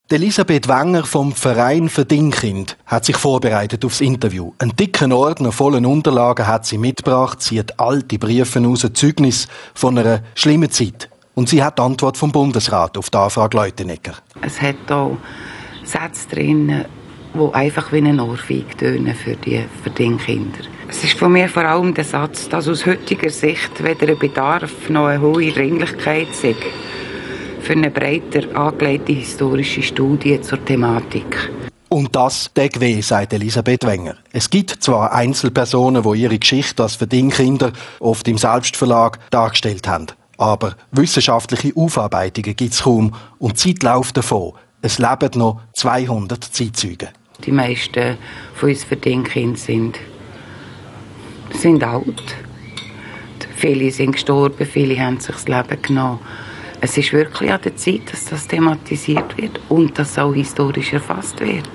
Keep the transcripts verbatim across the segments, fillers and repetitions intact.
Elisabeth Wenger vom Verein Verdingkind hat sich vorbereitet aufs Interview. Einen dicken Ordner voller Unterlagen hat sie mitgebracht. Sie hat alte Briefe aus, Zeugnis von einer schlimmen Zeit. Und sie hat die Antwort vom Bundesrat auf die Anfrage Leutenegger. Es hat auch Sätze drin, die einfach wie eine Ohrfeige tönen für die Verdingkinder. Es ist von mir vor allem der Satz, dass aus heutiger Sicht weder ein Bedarf noch eine hohe Dringlichkeit sei für eine breiter angelegte historische Studie zur Thematik. Und das tut weh, sagt Elisabeth Wenger. Es gibt zwar Einzelpersonen, die ihre Geschichte als Verdingkinder oft im Selbstverlag dargestellt haben, aber wissenschaftliche Aufarbeitungen gibt es kaum und die Zeit läuft davon. Es leben noch zweihundert Zeitzeugen. Die meisten von uns Verdingkinder sind, sind alt. Viele sind gestorben, viele haben sich das Leben genommen. Es ist wirklich an der Zeit, dass das thematisiert wird und dass auch historisch erfasst wird.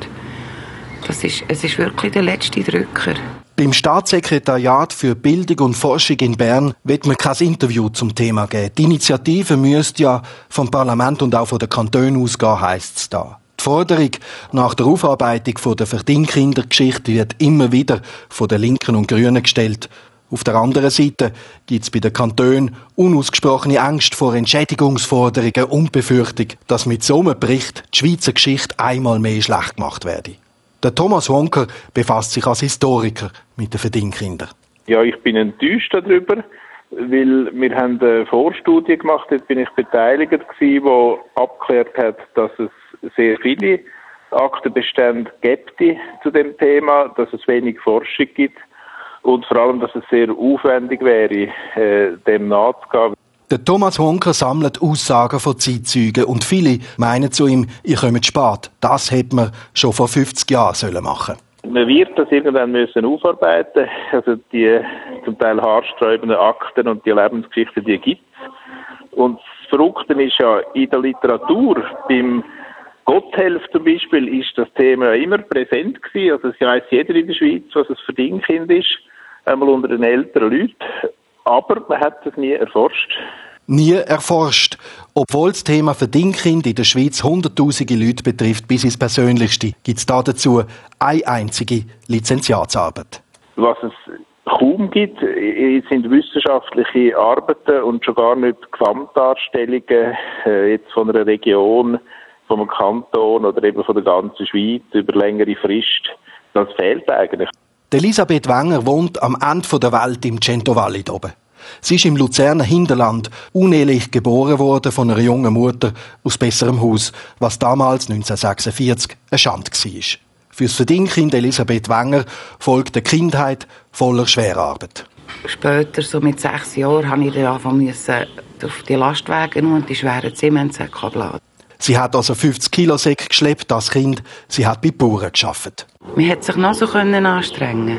Das ist, es ist wirklich der letzte Drücker. Beim Staatssekretariat für Bildung und Forschung in Bern wird man kein Interview zum Thema geben. Die Initiative müsste ja vom Parlament und auch von den Kantonen ausgehen, heisst es da. Die Forderung nach der Aufarbeitung von der Verdingkindergeschichte wird immer wieder von den Linken und Grünen gestellt. Auf der anderen Seite gibt es bei den Kantonen unausgesprochene Angst vor Entschädigungsforderungen und Befürchtung, dass mit so einem Bericht die Schweizer Geschichte einmal mehr schlecht gemacht werde. Der Thomas Honker befasst sich als Historiker mit den Verdingkindern. Ja, ich bin enttäuscht darüber, weil wir haben eine Vorstudie gemacht, dort bin ich beteiligt gewesen, die abgeklärt hat, dass es sehr viele Aktenbestände gibt zu dem Thema, dass es wenig Forschung gibt. Und vor allem, dass es sehr aufwendig wäre, äh, dem nachzugehen. Der Thomas Honker sammelt Aussagen von Zeitzeugen und viele meinen zu ihm, ihr kommt spät. Das hätte man schon vor fünfzig Jahren machen sollen. Man wird das irgendwann müssen aufarbeiten. Also die zum Teil haarsträubenden Akten und die Lebensgeschichten, die gibt es. Und das Verrückte ist ja, in der Literatur, beim Gotthelf zum Beispiel, ist das Thema immer präsent gewesen. Also es weiss jeder in der Schweiz, was ein Verdingkind ist. Einmal unter den älteren Leuten. Aber man hat es nie erforscht. Nie erforscht. Obwohl das Thema Verdingkind in der Schweiz hunderttausende Leute betrifft, bis ins Persönlichste, gibt es dazu eine einzige Lizenziatsarbeit. Was es kaum gibt, sind wissenschaftliche Arbeiten und schon gar nicht Gesamtdarstellungen äh, jetzt von einer Region, von einem Kanton oder eben von der ganzen Schweiz über längere Frist. Das fehlt eigentlich. Elisabeth Wenger wohnt am Ende der Welt im Cento Valley oben. Sie ist im Luzerner Hinterland unehelich geboren worden von einer jungen Mutter aus besserem Haus, was damals neunzehnhundertsechsundvierzig eine Schande war. Für das Verdingkind Elisabeth Wenger folgt eine Kindheit voller Schwerarbeit. Später, so mit sechs Jahren, musste ich dann anfangen auf die Lastwagen und die schweren Zementsäcke abladen. Sie hat also fünfzig Kilo Säcke geschleppt als Kind. Sie hat bei Bauern gearbeitet. Man konnte sich noch so anstrengen.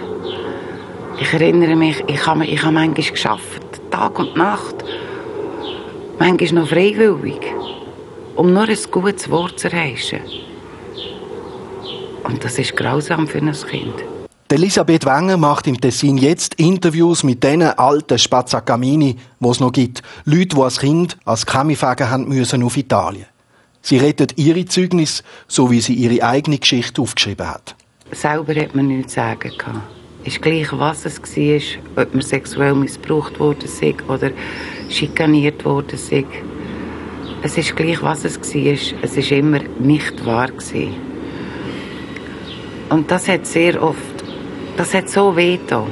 Ich erinnere mich, ich habe, ich habe manchmal gearbeitet, Tag und Nacht. Manchmal noch freiwillig, um nur ein gutes Wort zu erreichen. Und das ist grausam für ein Kind. Elisabeth Wenger macht im Tessin jetzt Interviews mit den alten Spazzacamini, die es noch gibt. Leute, die als Kind als Kaminfeger haben müssen auf Italien. Sie rettet ihre Zeugnis, so wie sie ihre eigene Geschichte aufgeschrieben hat. Selber hat man nichts zu sagen gehabt. Ist gleich, was es war, ob man sexuell missbraucht worden sei oder schikaniert worden sei. Es ist gleich, was es war. Es war immer nicht wahr gewesen. Und das hat sehr oft, das hat so weh getan.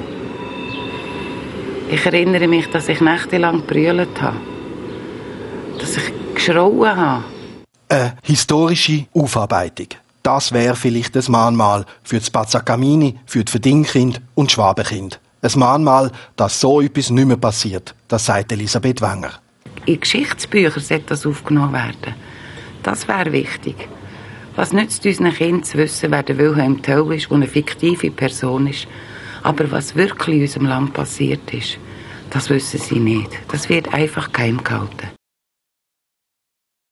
Ich erinnere mich, dass ich nächtelang gebrüllt habe. Dass ich geschrauen habe. Eine historische Aufarbeitung. Das wäre vielleicht ein Mahnmal für die Spazzacamini, für die Verdingkind und Schwabenkind. Ein Mahnmal, dass so etwas nicht mehr passiert. Das sagt Elisabeth Wenger. In Geschichtsbüchern sollte das aufgenommen werden. Das wäre wichtig. Was nützt unseren Kindern zu wissen, wer der Wilhelm Tell ist, der eine fiktive Person ist. Aber was wirklich in unserem Land passiert ist, das wissen sie nicht. Das wird einfach geheim gehalten.